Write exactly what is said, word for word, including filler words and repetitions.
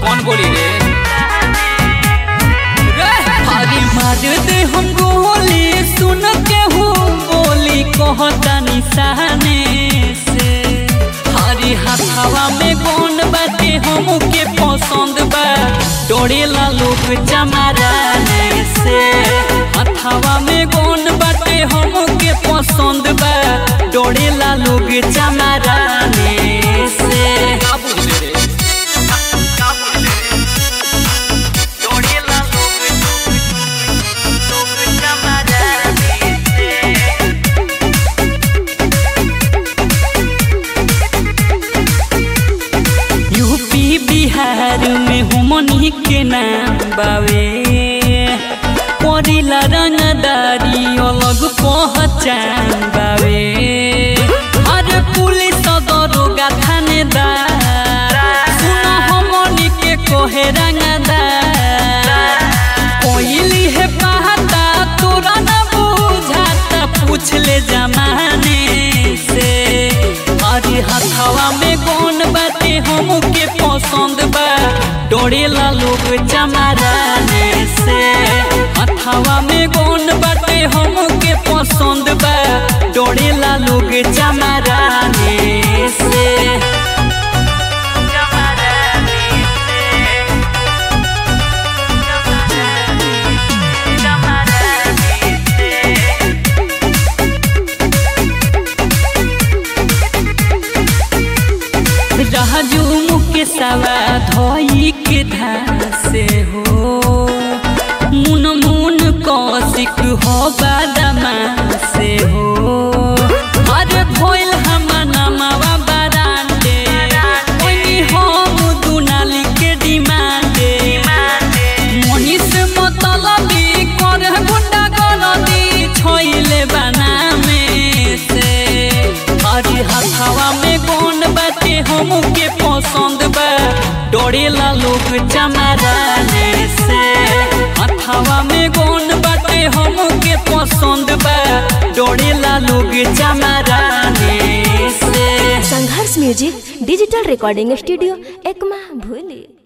कौन बोली रे? हरी मार दे हम गोली सुन के हो बोली कहता निशाने से। हरी हथवा में कौन बाटे हम के पसंद बा डोरेला लोग चमाराने से। हथवा में कौन बाटे हम के पसंद बा डोरेला लोग चमाराने से। बिहार में हमनी के नाम बावे परिला रंगदारी अलग पहचान बावे। अरे पुलिस दरोगा थानेदार सुना हमनी के कोहे रंगदार। कोइली है पहाता तोरा न बुझाता पूछ ले जमाने से। अरे हथवा में कौन बाटे हम के पसंद बा डोरेला लोग चमाराने से। हथवा में कौन बाटे हम के पसंद बा डोरेला लोग चमाराने से। राजू मुके सवा धोई के धासे हो मुन मुन कौशिक हो बादमा से हो। अरे भोइल हम नमवा बरांडे ओनी हम दुनाली के डिमांडे। मनीष मतलबी कर गुंडा गलती छोइले बनामे से। अरे हथवा में कौन बाटे हम के पसंद बा डोरेला लोग चमाराने से। हथवा में कौन बाटे हम के पसंद बा डोरेला लोग चमाराने से। Sangharsh music digital recording studio Ekma भूली।